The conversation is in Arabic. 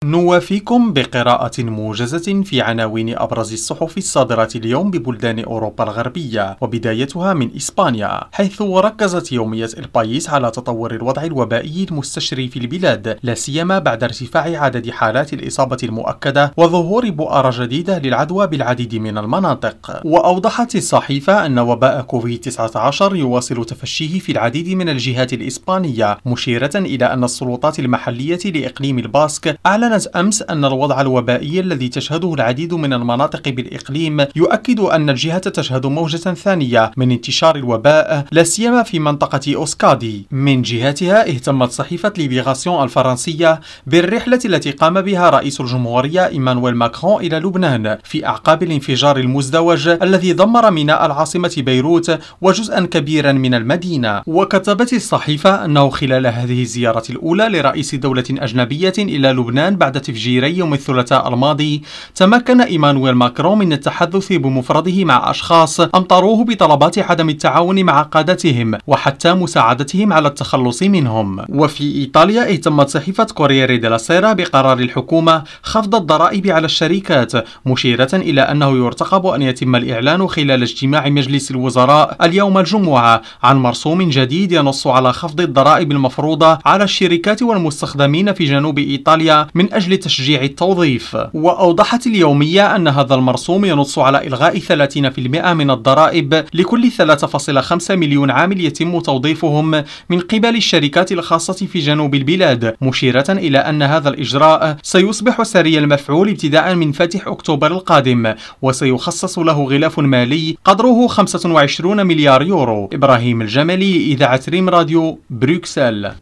نوافيكم بقراءة موجزة في عناوين أبرز الصحف الصادرة اليوم ببلدان أوروبا الغربية، وبدايتها من إسبانيا، حيث ركزت يومية البايس على تطور الوضع الوبائي المستشري في البلاد، لا سيما بعد ارتفاع عدد حالات الإصابة المؤكدة وظهور بؤر جديدة للعدوى بالعديد من المناطق. وأوضحت الصحيفة أن وباء كوفيد-19 يواصل تفشيه في العديد من الجهات الإسبانية، مشيرة إلى أن السلطات المحلية لإقليم الباسك أعلنت أمس أن الوضع الوبائي الذي تشهده العديد من المناطق بالإقليم يؤكد أن الجهة تشهد موجة ثانية من انتشار الوباء، لا سيما في منطقة أوسكادي. من جهتها اهتمت صحيفة ليبيغاسيون الفرنسية بالرحلة التي قام بها رئيس الجمهورية إيمانويل ماكرون إلى لبنان في أعقاب الانفجار المزدوج الذي دمر ميناء العاصمة بيروت وجزءا كبيرا من المدينة. وكتبت الصحيفة أنه خلال هذه الزيارة الأولى لرئيس دولة أجنبية إلى لبنان بعد تفجيري يوم الثلاثاء الماضي، تمكن إيمانويل ماكرون من التحدث بمفرده مع أشخاص أمطروه بطلبات عدم التعاون مع قادتهم وحتى مساعدتهم على التخلص منهم. وفي إيطاليا اهتمت صحيفة كورييري ديلا سيرا بقرار الحكومة خفض الضرائب على الشركات، مشيرة إلى أنه يرتقب أن يتم الإعلان خلال اجتماع مجلس الوزراء اليوم الجمعة عن مرسوم جديد ينص على خفض الضرائب المفروضة على الشركات والمستخدمين في جنوب إيطاليا من أجل تشجيع التوظيف. وأوضحت اليومية أن هذا المرسوم ينص على إلغاء 30% من الضرائب لكل 3.5 مليون عامل يتم توظيفهم من قبل الشركات الخاصة في جنوب البلاد، مشيرة إلى أن هذا الإجراء سيصبح سريع المفعول ابتداء من فاتح أكتوبر القادم، وسيخصص له غلاف مالي قدره 25 مليار يورو. إبراهيم الجملي، إذاعة ريم راديو، بروكسل.